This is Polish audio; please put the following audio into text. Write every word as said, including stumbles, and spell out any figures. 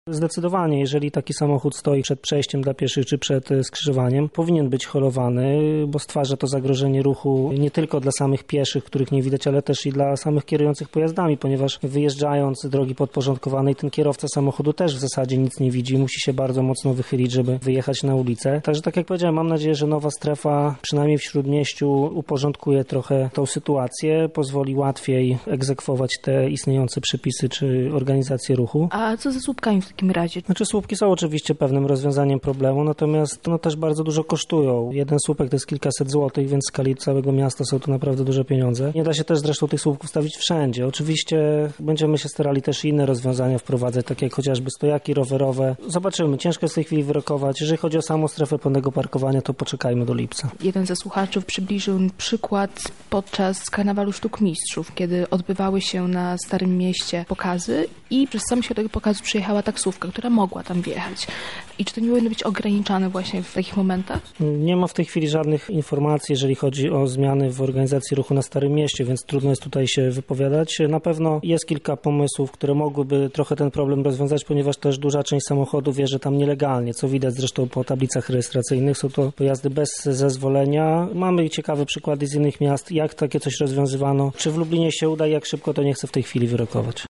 Zdecydowanie, jeżeli taki samochód stoi przed przejściem dla pieszych czy przed skrzyżowaniem, powinien być holowany, bo stwarza to zagrożenie ruchu nie tylko dla samych pieszych, których nie widać, ale też i dla samych kierujących pojazdami, ponieważ wyjeżdżając z drogi podporządkowanej, ten kierowca samochodu też w zasadzie nic nie widzi, musi się bardzo mocno wychylić, żeby wyjechać na ulicę. Także tak jak powiedziałem, mam nadzieję, że nowa strefa, przynajmniej w Śródmieściu, uporządkuje trochę tą sytuację, pozwoli łatwiej egzekwować te istniejące przepisy czy organizację ruchu. A co ze słupkami w takim razie? Znaczy słupki są oczywiście pewnym rozwiązaniem problemu, natomiast no, też bardzo dużo kosztują. Jeden słupek to jest kilkaset złotych, więc w skali całego miasta są to naprawdę duże pieniądze. Nie da się też zresztą tych słupków stawić wszędzie. Oczywiście będziemy się starali też inne rozwiązania wprowadzać, takie jak chociażby stojaki rowerowe. Zobaczymy, ciężko jest w tej chwili wyrokować. Jeżeli chodzi o samą strefę pełnego parkowania, to poczekajmy do lipca. Jeden ze słuchaczy przybliżył przykład podczas Karnawalu Sztuk Mistrzów, kiedy odbywały się na Starym Mieście pokazy i przez sam środek pokazu przyjechała taksówka, która mogła tam wjechać. I czy to nie powinno być ograniczane właśnie w takich momentach? Nie ma w tej chwili żadnych informacji, jeżeli chodzi o zmiany w organizacji ruchu na Starym Mieście, więc trudno jest tutaj się wypowiadać. Na pewno jest kilka pomysłów, które mogłyby trochę ten problem rozwiązać, ponieważ też duża część samochodów wjeżdża tam nielegalnie, co widać zresztą po tablicach rejestracyjnych. Są to pojazdy bez zezwolenia. Mamy ciekawe przykłady z innych miast, jak takie coś rozwiązywano. Czy w Lublinie się uda i jak szybko, to nie chcę w tej chwili wyrokować.